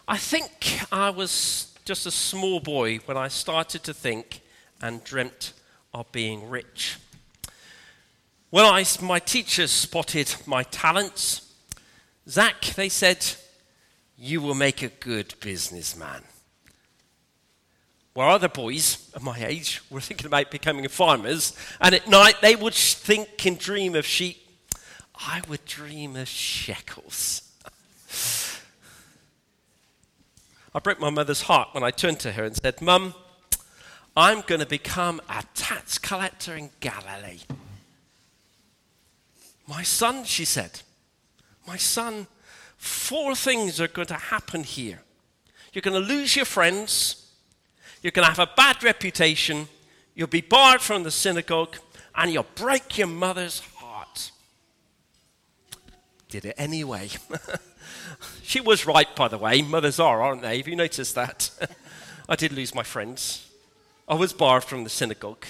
I think I was just a small boy when I started to think and dreamt of being rich. When my teachers spotted my talents, Zach, they said, "You will make a good businessman." While other boys of my age were thinking about becoming farmers, and at night they would think and dream of sheep, I would dream of shekels. I broke my mother's heart when I turned to her and said, "Mum, I'm going to become a tax collector in Galilee." "My son," she said, "my son, 4 things are going to happen here. You're going to lose your friends, you're going to have a bad reputation, you'll be barred from the synagogue, and you'll break your mother's heart." Did it anyway. She was right, by the way. Mothers are, aren't they? Have you noticed that? I did lose my friends. I was barred from the synagogue.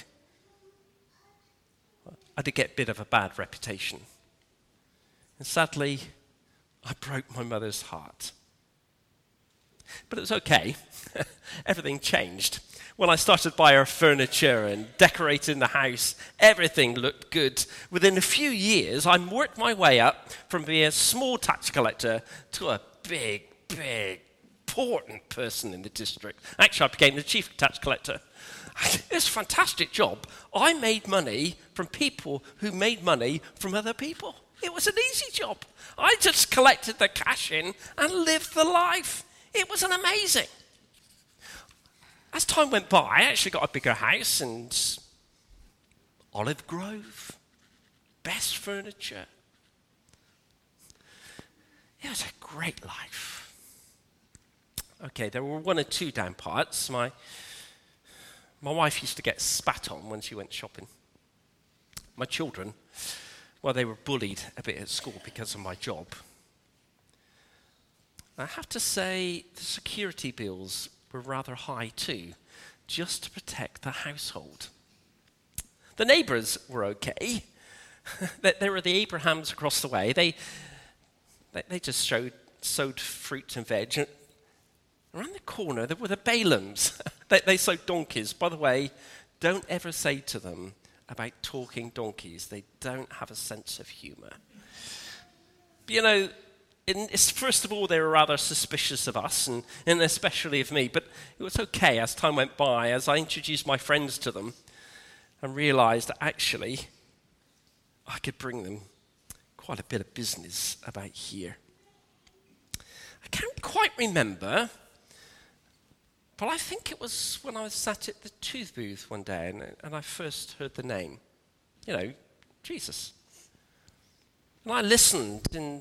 I did get a bit of a bad reputation. And sadly, I broke my mother's heart. But it was okay. Everything changed. When I started to buy her furniture and decorating the house, everything looked good. Within a few years, I worked my way up from being a small tax collector to a big, important person in the district. Actually, I became the chief tax collector. It was a fantastic job. I made money from people who made money from other people. It was an easy job. I just collected the cash in and lived the life. It was amazing. As time went by, I actually got a bigger house and Olive Grove, best furniture. It was a great life. Okay, there were 1 or 2 down parts. My wife used to get spat on when she went shopping. My children, well, they were bullied a bit at school because of my job. I have to say the security bills were rather high too, just to protect the household. The neighbours were okay. There were the Abrahams across the way. They just sowed fruit and veg. Around the corner, there were the Balaams. They sowed donkeys. By the way, don't ever say to them about talking donkeys. They don't have a sense of humour. You know, first of all, they were rather suspicious of us, and especially of me. But it was okay as time went by, as I introduced my friends to them and realised that actually I could bring them quite a bit of business about here. I can't quite remember, but I think it was when I was sat at the tooth booth one day and I first heard the name, Jesus. And I listened, and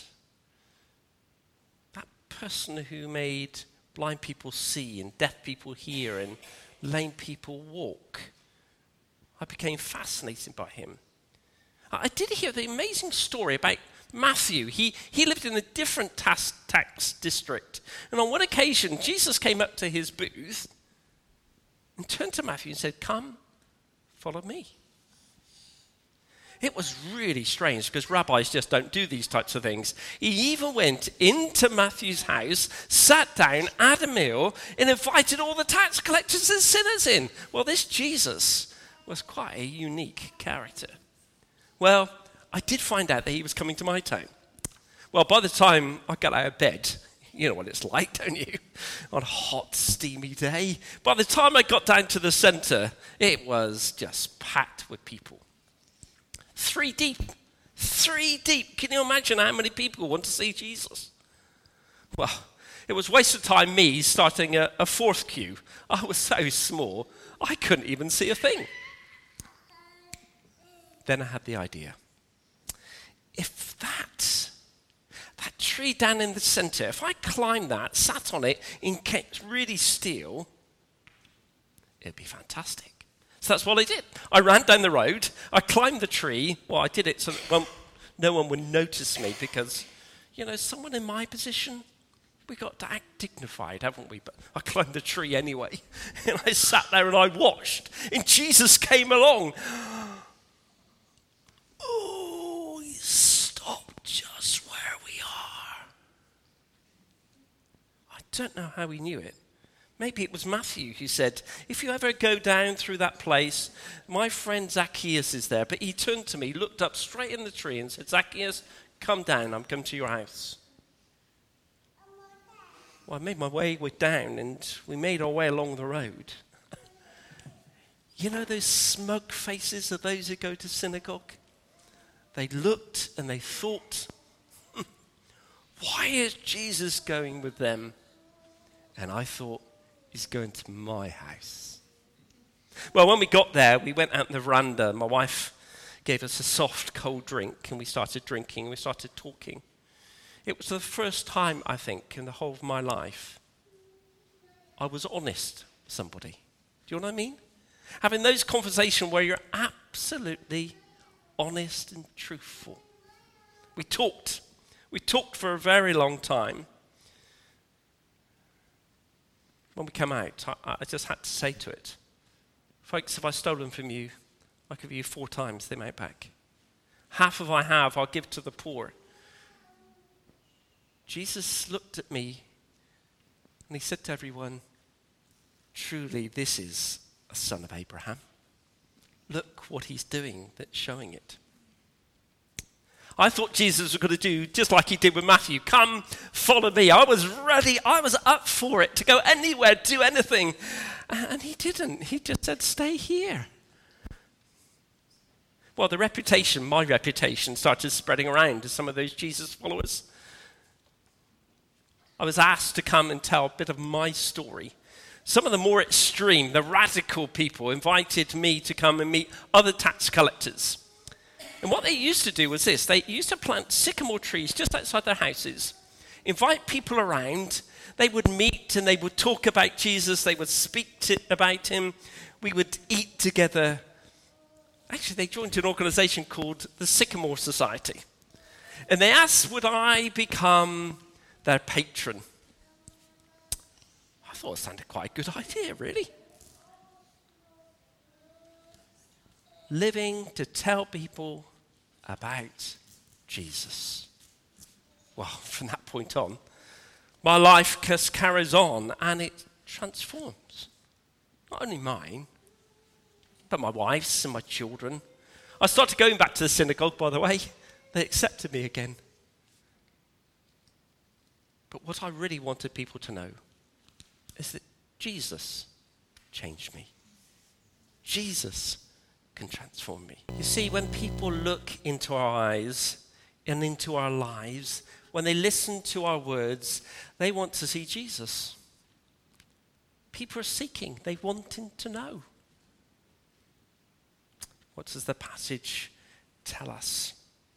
that person who made blind people see and deaf people hear and lame people walk, I became fascinated by him. I did hear the amazing story about Matthew. He lived in a different tax district. And on one occasion, Jesus came up to his booth and turned to Matthew and said, "Come, follow me." It was really strange because rabbis just don't do these types of things. He even went into Matthew's house, sat down, had a meal, and invited all the tax collectors and sinners in. Well, this Jesus was quite a unique character. Well, I did find out that he was coming to my town. Well, by the time I got out of bed, you know what it's like, don't you? On a hot, steamy day. By the time I got down to the centre, it was just packed with people. 3 deep. 3 deep. Can you imagine how many people want to see Jesus? Well, it was wasted time me starting a 4th queue. I was so small, I couldn't even see a thing. Then I had the idea. If that tree down in the centre, if I climbed that, sat on it, and kept really still, it'd be fantastic. So that's what I did. I ran down the road, I climbed the tree. Well, I did it so that no one would notice me because, someone in my position, we got to act dignified, haven't we? But I climbed the tree anyway. And I sat there and I watched. And Jesus came along. Oh, he stopped just where we are. I don't know how he knew it. Maybe it was Matthew who said, if you ever go down through that place, my friend Zacchaeus is there. But he turned to me, looked up straight in the tree and said, Zacchaeus, come down, I'm coming to your house. Well, I made my way down and we made our way along the road. You know those smug faces of those who go to synagogue? They looked and they thought, why is Jesus going with them? And I thought, he's going to my house. Well, when we got there, we went out in the veranda. My wife gave us a soft, cold drink, and we started drinking, we started talking. It was the first time, I think, in the whole of my life, I was honest with somebody. Do you know what I mean? Having those conversations where you're absolutely honest and truthful. We talked for a very long time. When we come out, I just had to say to it, folks, if I've stolen from you, I'll give you 4 times the amount back. Half of I have, I'll give to the poor. Jesus looked at me and he said to everyone, truly this is a son of Abraham. Look what he's doing that's showing it. I thought Jesus was going to do just like he did with Matthew. Come, follow me. I was ready. I was up for it to go anywhere, do anything. And he didn't. He just said, stay here. Well, my reputation started spreading around to some of those Jesus followers. I was asked to come and tell a bit of my story. Some of the more extreme, the radical people invited me to come and meet other tax collectors. And what they used to do was this. They used to plant sycamore trees just outside their houses, invite people around. They would meet and they would talk about Jesus. They would speak about him. We would eat together. Actually, they joined an organization called the Sycamore Society. And they asked, would I become their patron? I thought it sounded quite a good idea, really. Living to tell people about Jesus. Well, from that point on, my life just carries on and it transforms. Not only mine, but my wife's and my children. I started going back to the synagogue, by the way. They accepted me again. But what I really wanted people to know is that Jesus changed me. Jesus can transform me. You see, when people look into our eyes and into our lives, when they listen to our words, they want to see Jesus. People are seeking, they wanting to know. What does the passage tell us?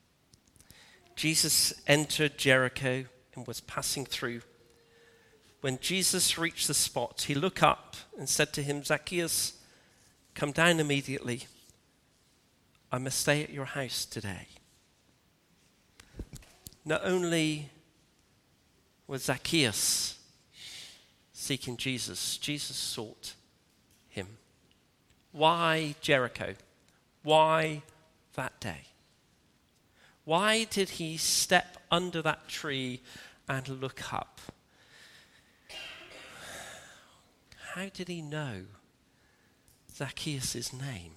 Jesus entered Jericho and was passing through. When Jesus reached the spot, he looked up and said to him, Zacchaeus, come down immediately. I must stay at your house today. Not only was Zacchaeus seeking Jesus, Jesus sought him. Why Jericho? Why that day? Why did he step under that tree and look up? How did he know Zacchaeus' name?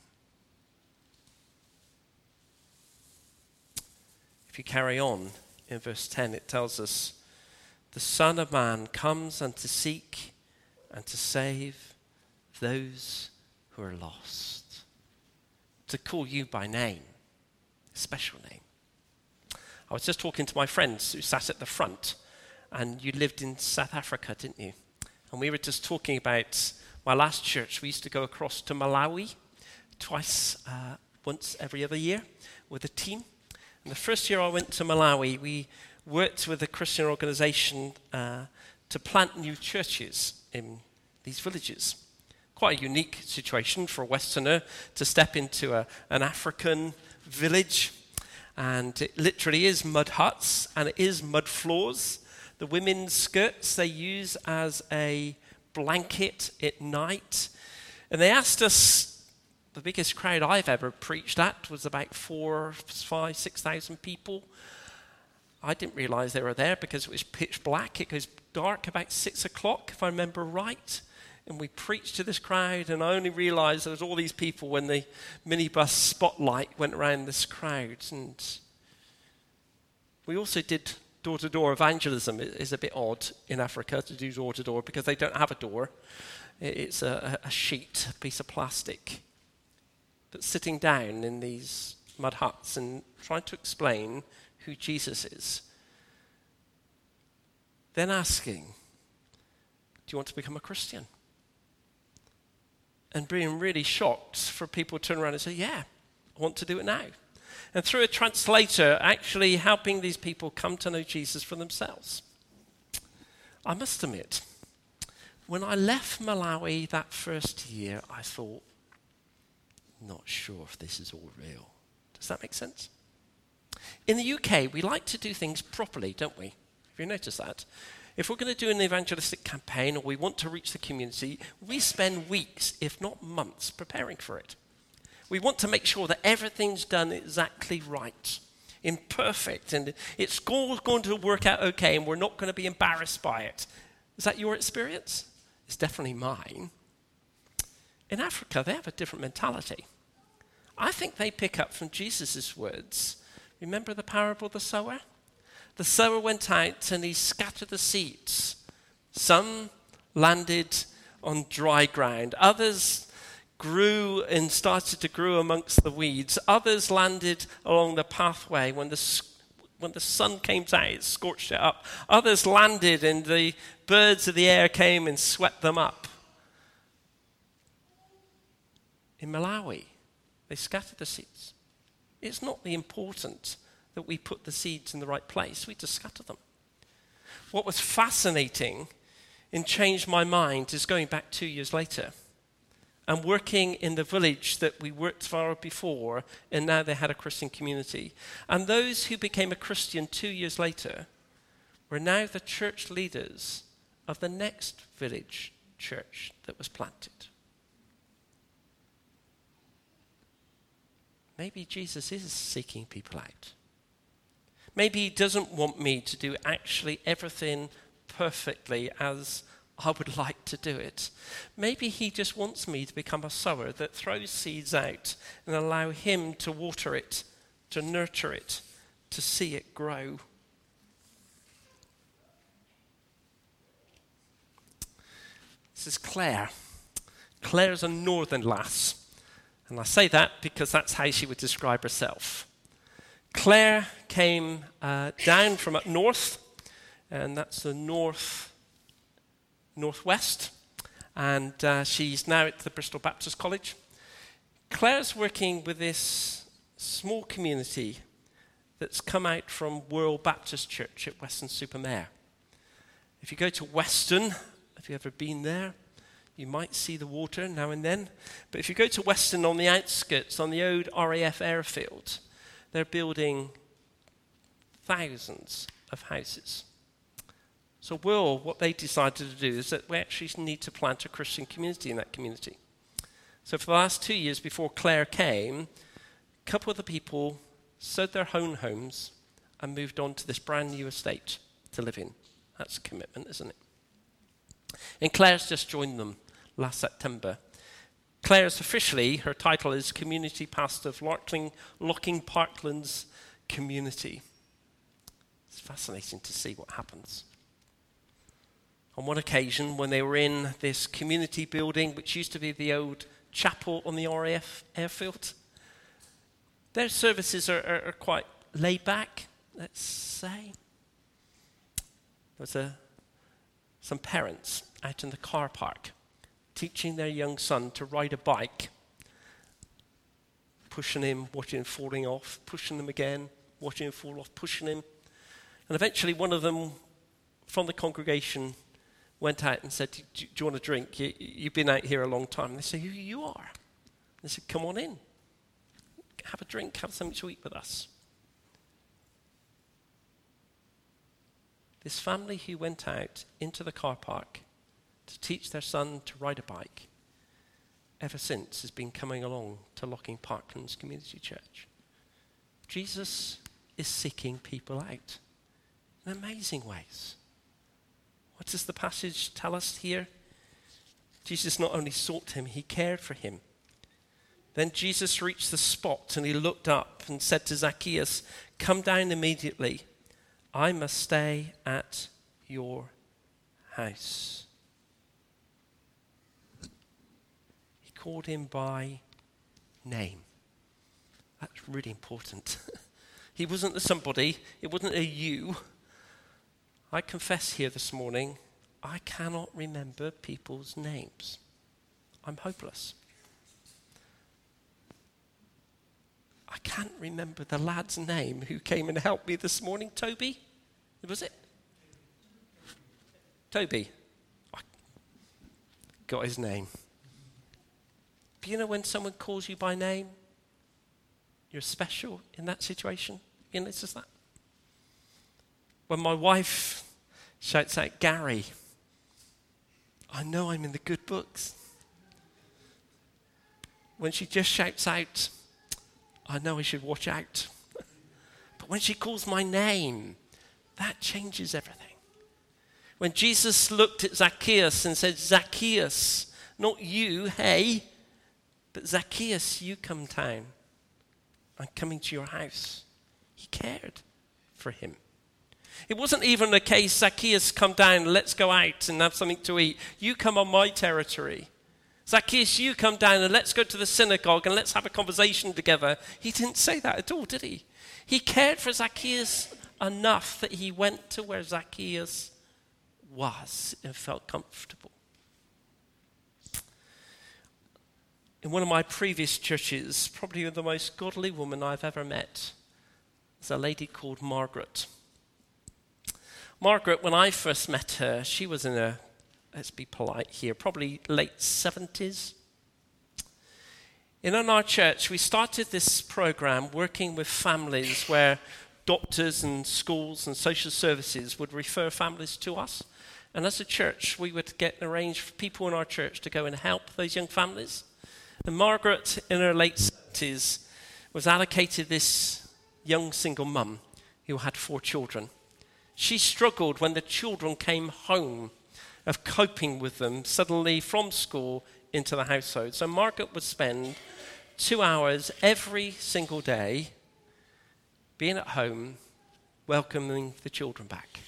If you carry on in verse 10, it tells us, the Son of Man comes and to seek and to save those who are lost. To call you by name, a special name. I was just talking to my friends who sat at the front, and you lived in South Africa, didn't you? And we were just talking about my last church. We used to go across to Malawi once every other year with a team. And the first year I went to Malawi, we worked with a Christian organization to plant new churches in these villages. Quite a unique situation for a Westerner to step into an African village. And it literally is mud huts and it is mud floors. The women's skirts they use as a blanket at night. And they asked us, the biggest crowd I've ever preached at was about 4,000, 5,000, 6,000 people. I didn't realize they were there because it was pitch black. It goes dark about 6 o'clock, if I remember right. And we preached to this crowd, and I only realized there was all these people when the minibus spotlight went around this crowd. And we also did door-to-door evangelism. It is a bit odd in Africa to do door-to-door because they don't have a door. It's a sheet, a piece of plastic. But sitting down in these mud huts and trying to explain who Jesus is. Then asking, do you want to become a Christian? And being really shocked for people to turn around and say, yeah, I want to do it now. And through a translator, actually helping these people come to know Jesus for themselves. I must admit, when I left Malawi that first year, I thought, not sure if this is all real. Does that make sense? In the UK, we like to do things properly, don't we? Have you noticed that? If we're going to do an evangelistic campaign or we want to reach the community, we spend weeks, if not months, preparing for it. We want to make sure that everything's done exactly right, imperfect, and it's all going to work out okay, and we're not going to be embarrassed by it. Is that your experience? It's definitely mine. In Africa, they have a different mentality. I think they pick up from Jesus' words. Remember the parable of the sower? The sower went out and he scattered the seeds. Some landed on dry ground. Others grew and started to grow amongst the weeds. Others landed along the pathway. When the sun came out, it scorched it up. Others landed and the birds of the air came and swept them up. In Malawi, they scattered the seeds. It's not the important that we put the seeds in the right place. We just scatter them. What was fascinating and changed my mind is going back 2 years later and working in the village that we worked for before, and now they had a Christian community. And those who became a Christian 2 years later were now the church leaders of the next village church that was planted. Maybe Jesus is seeking people out. Maybe he doesn't want me to do actually everything perfectly as I would like to do it. Maybe he just wants me to become a sower that throws seeds out and allow him to water it, to nurture it, to see it grow. This is Claire. Claire's a northern lass. And I say that because that's how she would describe herself. Claire came down from up north, and that's the northwest, and she's now at the Bristol Baptist College. Claire's working with this small community that's come out from World Baptist Church at Weston-super-Mare. If you go to Weston, have you ever been there? You might see the water now and then. But if you go to Weston on the outskirts, on the old RAF airfield, they're building thousands of houses. So what they decided to do is that we actually need to plant a Christian community in that community. So for the last 2 years before Claire came, a couple of the people sold their own homes and moved on to this brand new estate to live in. That's a commitment, isn't it? And Claire's just joined them last September. Claire's officially, her title is Community Pastor of Locking Parklands Community. It's fascinating to see what happens. On one occasion, when they were in this community building, which used to be the old chapel on the RAF airfield, their services are quite laid back, let's say. There's some parents out in the car park teaching their young son to ride a bike, pushing him, watching him falling off, pushing him again, watching him fall off, pushing him. And eventually one of them from the congregation went out and said, do you want a drink? You've been out here a long time. And they said, who you are? They said, come on in. Have a drink, have something to eat with us. This family who went out into the car park to teach their son to ride a bike, ever since has been coming along to Locking Parklands Community Church. Jesus is seeking people out. in amazing ways. What does the passage tell us here? Jesus not only sought him, he cared for him. Then Jesus reached the spot and he looked up and said to Zacchaeus, "Come down immediately. I must stay at your house." He called him by name. That's really important. He wasn't a somebody. It wasn't a you. I confess here this morning, I cannot remember people's names. I'm hopeless. I can't remember the lad's name who came and helped me this morning. Toby? Was it? Toby. I got his name. But you know when someone calls you by name, you're special in that situation? You know, it's just that. When my wife shouts out, "Gary," I know I'm in the good books. When she just shouts out, I know I should watch out. But when she calls my name, that changes everything. When Jesus looked at Zacchaeus and said, "Zacchaeus, not you, hey, but Zacchaeus, you come down. I'm coming to your house." He cared for him. It wasn't even a case, "Zacchaeus, come down, let's go out and have something to eat. You come on my territory. Zacchaeus, you come down and let's go to the synagogue and let's have a conversation together." He didn't say that at all, did he? He cared for Zacchaeus enough that he went to where Zacchaeus was and felt comfortable. In one of my previous churches, probably the most godly woman I've ever met is a lady called Margaret. Margaret, when I first met her, she was in her, let's be polite here, probably late 70s. In our church, we started this program working with families where doctors and schools and social services would refer families to us. And as a church, we would get arranged for people in our church to go and help those young families. And Margaret, in her late 70s, was allocated this young single mum who had 4 children. She struggled when the children came home of coping with them suddenly from school into the household. So Margaret would spend 2 hours every single day being at home, welcoming the children back.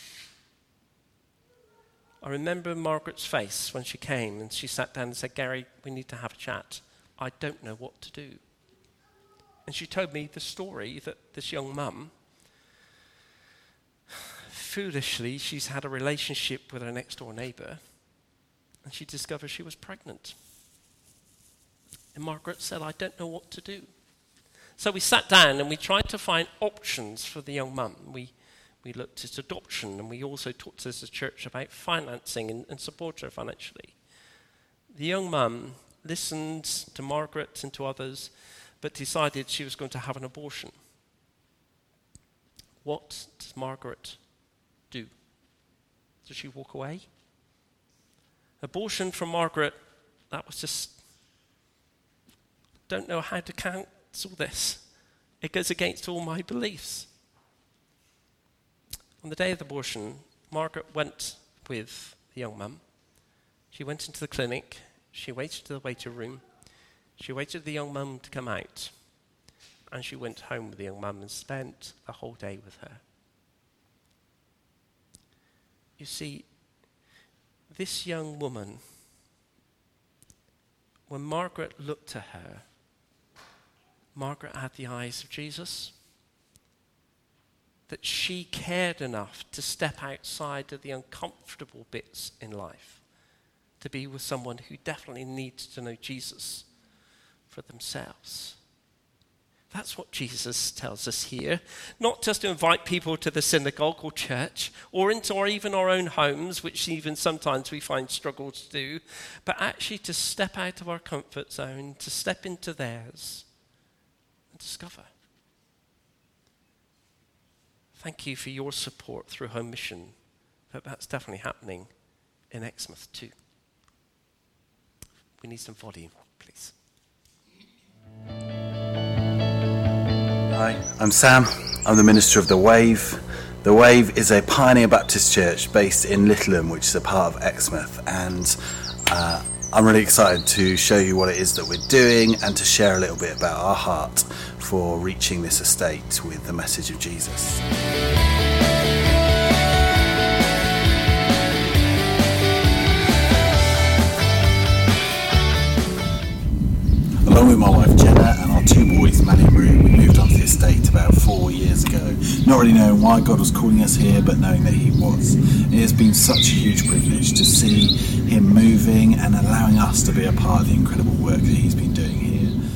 I remember Margaret's face when she came and she sat down and said, "Gary, we need to have a chat. I don't know what to do." And she told me the story that this young mum, foolishly, she's had a relationship with her next door neighbour and she discovered she was pregnant. And Margaret said, "I don't know what to do." So we sat down and we tried to find options for the young mum. We looked at adoption and we also talked as a church about financing and support her financially. The young mum listened to Margaret and to others, but decided she was going to have an abortion. What does Margaret do? Does she walk away? Abortion for Margaret, that was just, don't know how to cancel this. It goes against all my beliefs. On the day of the abortion, Margaret went with the young mum. She went into the clinic. She waited in the waiting room. She waited for the young mum to come out. And she went home with the young mum and spent the whole day with her. You see, this young woman, when Margaret looked at her, Margaret had the eyes of Jesus. That she cared enough to step outside of the uncomfortable bits in life, to be with someone who definitely needs to know Jesus for themselves. That's what Jesus tells us here. Not just to invite people to the synagogue or church or even our own homes, which even sometimes we find struggle to do, but actually to step out of our comfort zone, to step into theirs and discover. Thank you for your support through Home Mission, but that's definitely happening in Exmouth too. We need some volume, please. Hi, I'm Sam. I'm the minister of The Wave, The Wave is a pioneer Baptist church based in Littleham, which is a part of Exmouth, and I'm really excited to show you what it is that we're doing and to share a little bit about our heart for reaching this estate with the message of Jesus. Along with my wife Jenna and our two boys, Manny and Rue, we moved onto the estate about 4 years ago. Not really knowing why God was calling us here, but knowing that He was. It has been such a huge privilege to see Him moving and allowing us to be a part of the incredible work that He's been doing here.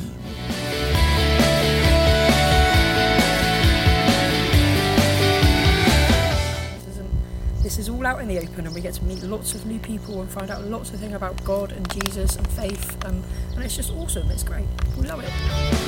This is all out in the open, and we get to meet lots of new people and find out lots of things about God and Jesus and faith, and it's just awesome. It's great. We love it.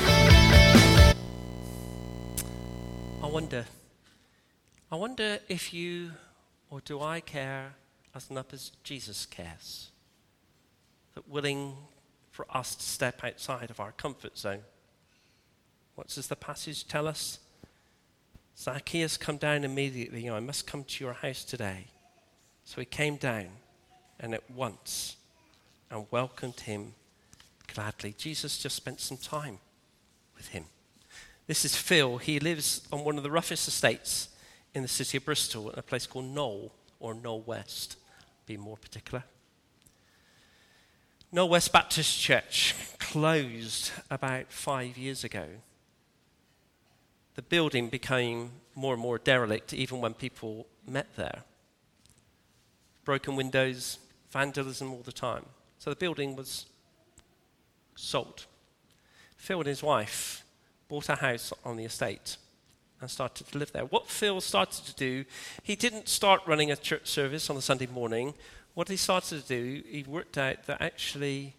I wonder if you or do I care as much as Jesus cares? That willing for us to step outside of our comfort zone. What does the passage tell us? Zacchaeus, come down immediately. I must come to your house today. So he came down and at once and welcomed him gladly. Jesus just spent some time with him. This is Phil. He lives on one of the roughest estates in the city of Bristol, in a place called Knowle, or Knowle West, be more particular. Knowle West Baptist Church closed about 5 years ago. The building became more and more derelict even when people met there. Broken windows, vandalism all the time. So the building was sold. Phil and his wife bought a house on the estate and started to live there. What Phil started to do, he didn't start running a church service on a Sunday morning. What he started to do, he worked out that actually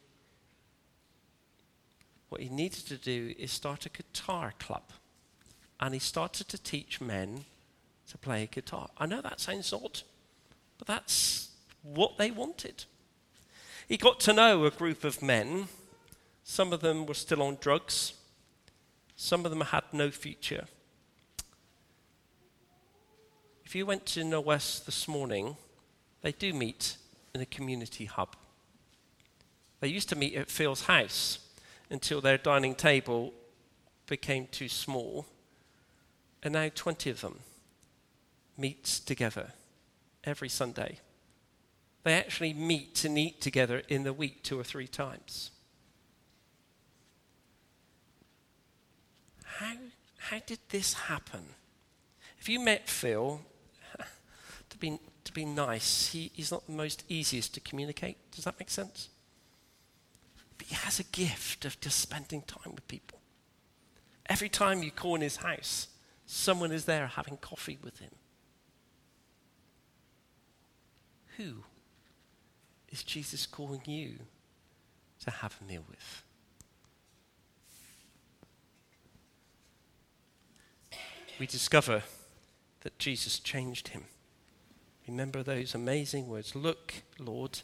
what he needed to do is start a guitar club. And he started to teach men to play guitar. I know that sounds odd, but that's what they wanted. He got to know a group of men. Some of them were still on drugs. Some of them had no future. If you went to Knowle West this morning, they do meet in a community hub. They used to meet at Phil's house until their dining table became too small. And now 20 of them meet together every Sunday. They actually meet and eat together in the week 2 or 3 times. How did this happen? If you met Phil, to be nice, he's not the most easiest to communicate. Does that make sense? But he has a gift of just spending time with people. Every time you call in his house, someone is there having coffee with him. Who is Jesus calling you to have a meal with? We discover that Jesus changed him. Remember those amazing words. Look, Lord,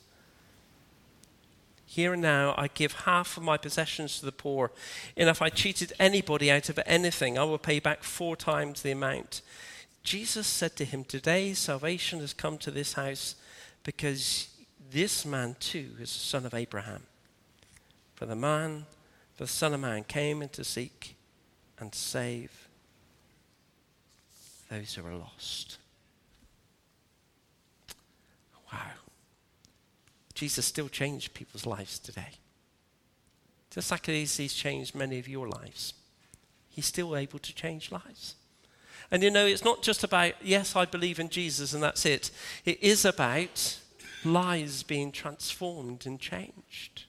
here and now I give half of my possessions to the poor, and if I cheated anybody out of anything, I will pay back 4 times the amount. Jesus said to him, today salvation has come to this house because this man too is the son of Abraham. For the Son of Man came in to seek and save those who are lost. Wow. Jesus still changed people's lives today. Just like he's changed many of your lives. He's still able to change lives. And it's not just about, yes, I believe in Jesus and that's it. It is about lives being transformed and changed.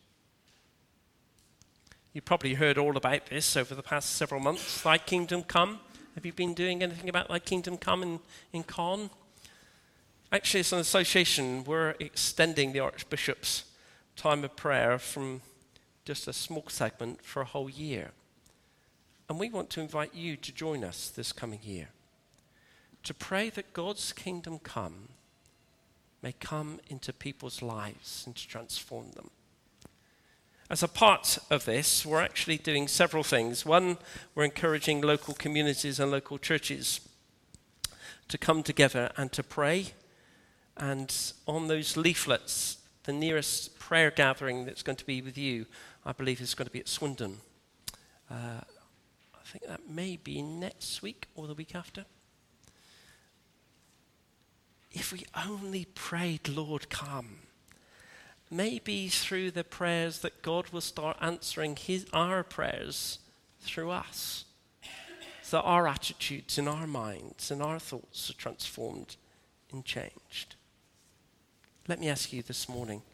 You probably heard all about this over the past several months. Thy kingdom come. Have you been doing anything about Thy kingdom come in Con? Actually, as an association, we're extending the Archbishop's time of prayer from just a small segment for a whole year. And we want to invite you to join us this coming year to pray that God's kingdom come may come into people's lives and to transform them. As a part of this, we're actually doing several things. One, we're encouraging local communities and local churches to come together and to pray. And on those leaflets, the nearest prayer gathering that's going to be with you, I believe, is going to be at Swindon. I think that may be next week or the week after. If we only prayed, Lord, come, maybe through the prayers that God will start answering our prayers through us, so that our attitudes and our minds and our thoughts are transformed and changed. Let me ask you this morning,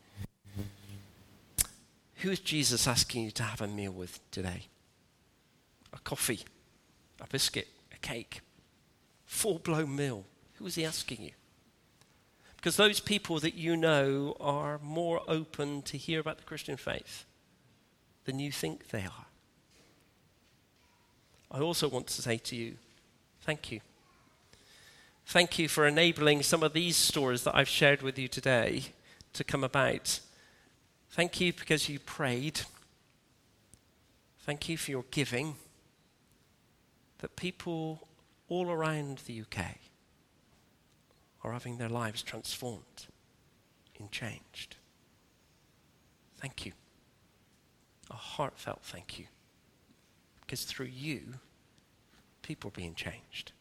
who is Jesus asking you to have a meal with today? A coffee, a biscuit, a cake, full-blown meal. Who is he asking you? Because those people that you know are more open to hear about the Christian faith than you think they are. I also want to say to you, thank you. Thank you for enabling some of these stories that I've shared with you today to come about. Thank you because you prayed. Thank you for your giving. That people all around the UK are having their lives transformed and changed. Thank you. A heartfelt thank you. Because through you, people are being changed.